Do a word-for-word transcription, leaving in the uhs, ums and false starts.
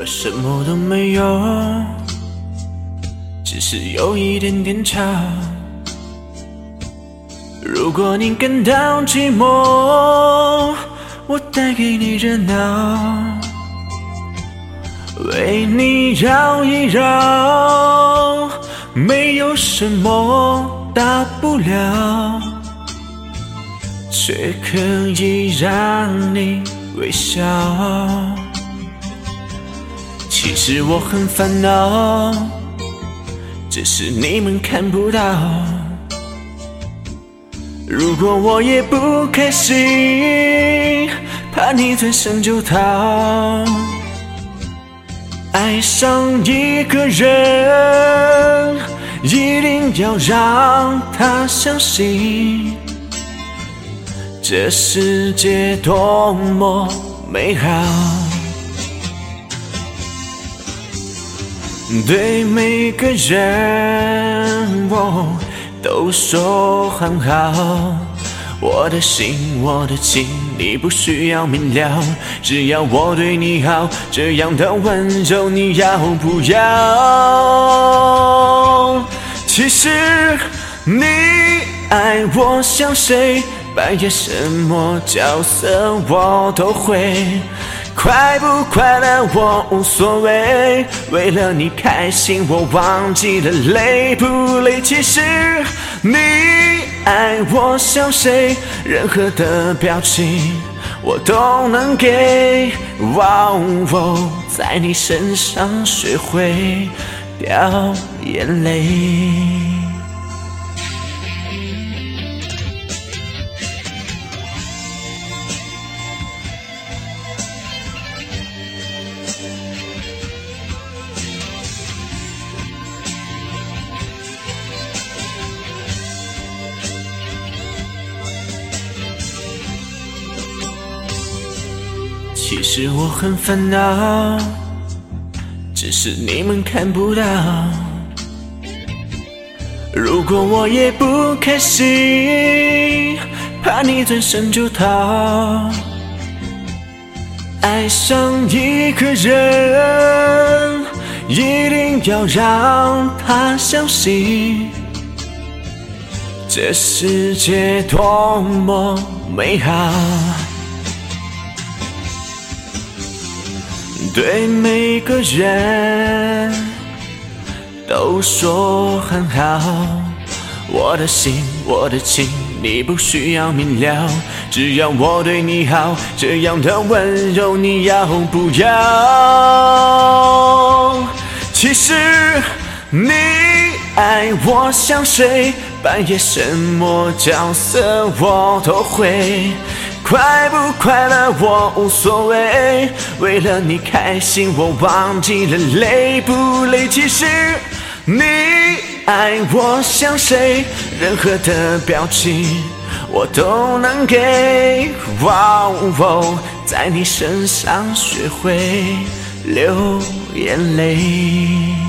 我什么都没有，只是有一点点吵。如果你感到寂寞，我带给你热闹，为你绕一绕，没有什么大不了，却可以让你微笑。其实我很烦恼，只是你们看不到。如果我也不开心，怕你转身就逃。爱上一个人，一定要让他相信，这世界多么美好。对每个人我都说很好，我的心我的情你不需要明了，只要我对你好，这样的温柔你要不要？其实你爱我像谁，扮演什么角色我都会，快不快乐我无所谓，为了你开心我忘记了累不累。其实你爱我像谁，任何的表情我都能给，哇哦，在你身上学会掉眼泪。其实我很烦恼，只是你们看不到。如果我也不开心，怕你转身就逃。爱上一个人，一定要让他相信，这世界多么美好。对每个人都说很好，我的心我的情你不需要明了，只要我对你好，这样的温柔你要不要？其实你爱我像谁，扮演什么角色我都会，快不快乐我无所谓，为了你开心我忘记了累不累。其实你爱我像谁，任何的表情我都能给，哇哦，在你身上学会流眼泪。